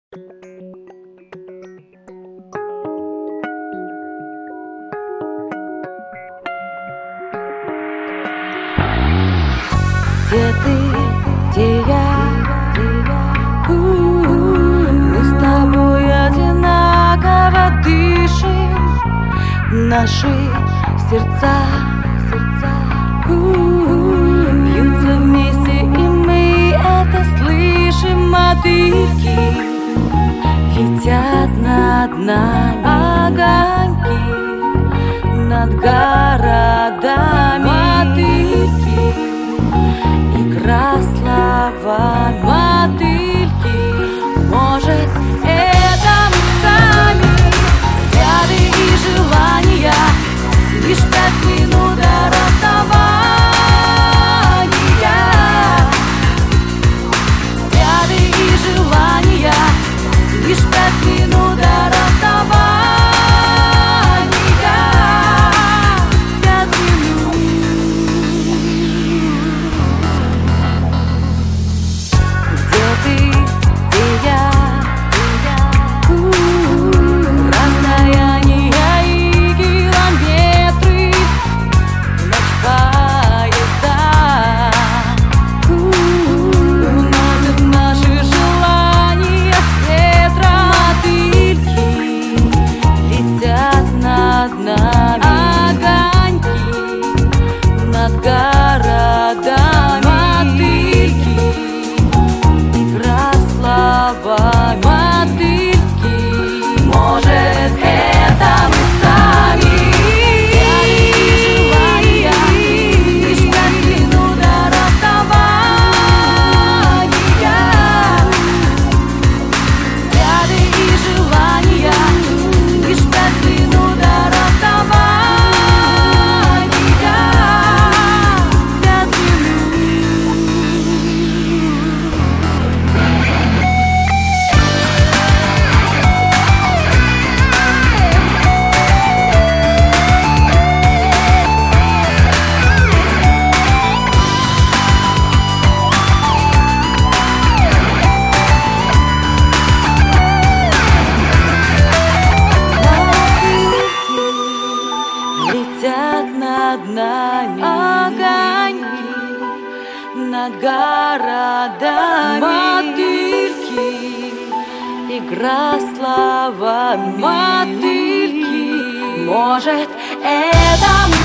Где ты, где я? Мы с тобой одинаково дышим. Наши сердца бьются вместе, и мы это слышим. Мотыльки летят над нами, огоньки над городами. Мотыльки, игра словами. Мотыльки, может, это мы сами. Взгляды и желания, лишь 5 минут до расставания. Взгляды и желания, лишь 5 минут до расставания. 5 минут. Где ты, где я? Расстояния и километры, в ночь поезда уносят наши желания с ветром. Мотыльки летят над нами, огоньки над городами. Мотыльки, игра словами. Мотыльки, может, это мы сами. Взгляды и желания, лишь 5 минут до расставания. Взгляды и желания, лишь 5 минут до расставания. 5 минут. Летят над нами, огоньки над городами. Мотыльки, игра словами. Мотыльки, может, это мы